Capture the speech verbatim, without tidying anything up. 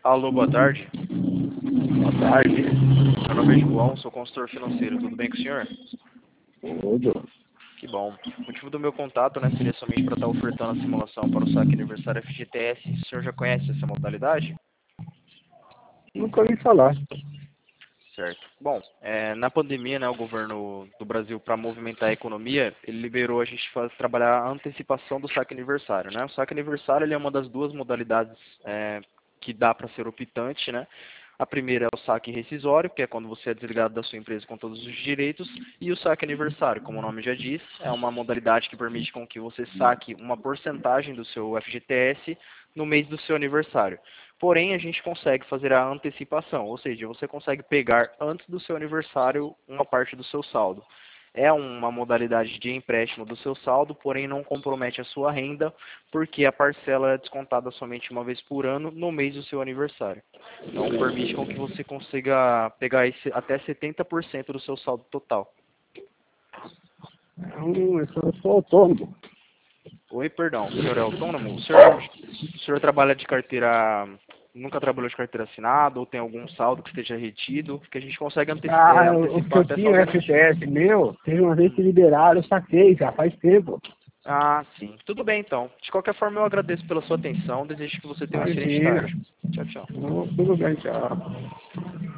Alô, boa tarde. Boa tarde. Meu nome é João, sou consultor financeiro. Tudo bem com o senhor? Tudo. Que bom. O motivo do meu contato, né, seria somente para estar ofertando a simulação para o saque aniversário F G T S. O senhor já conhece essa modalidade? Nunca ouvi falar. Certo. Bom, é, na pandemia, né, o governo do Brasil, para movimentar a economia, ele liberou a gente para trabalhar a antecipação do saque aniversário, né? O saque aniversário ele é uma das duas modalidades é, que dá para ser optante, né? A primeira é o saque rescisório, que é quando você é desligado da sua empresa com todos os direitos, e o saque aniversário, como o nome já diz, é uma modalidade que permite com que você saque uma porcentagem do seu F G T S no mês do seu aniversário. Porém, a gente consegue fazer a antecipação, ou seja, você consegue pegar antes do seu aniversário uma parte do seu saldo. É uma modalidade de empréstimo do seu saldo, porém não compromete a sua renda, porque a parcela é descontada somente uma vez por ano no mês do seu aniversário. Então, permite com que você consiga pegar esse, até setenta por cento do seu saldo total. Hum, eu sou, eu sou autônomo. Oi, perdão, o senhor é autônomo? O senhor, o senhor trabalha de carteira, nunca trabalhou de carteira assinada, ou tem algum saldo que esteja retido, que a gente consegue anteci é, Ah, o que antecipar eu até tinha o sua garantia. F T S meu, teve uma vez que liberaram, eu saquei, já faz tempo. Ah, sim. Tudo bem, então. De qualquer forma, eu agradeço pela sua atenção, desejo que você tenha uma excelente Imagina. tarde. Tchau, tchau. Oh, tudo bem, tchau.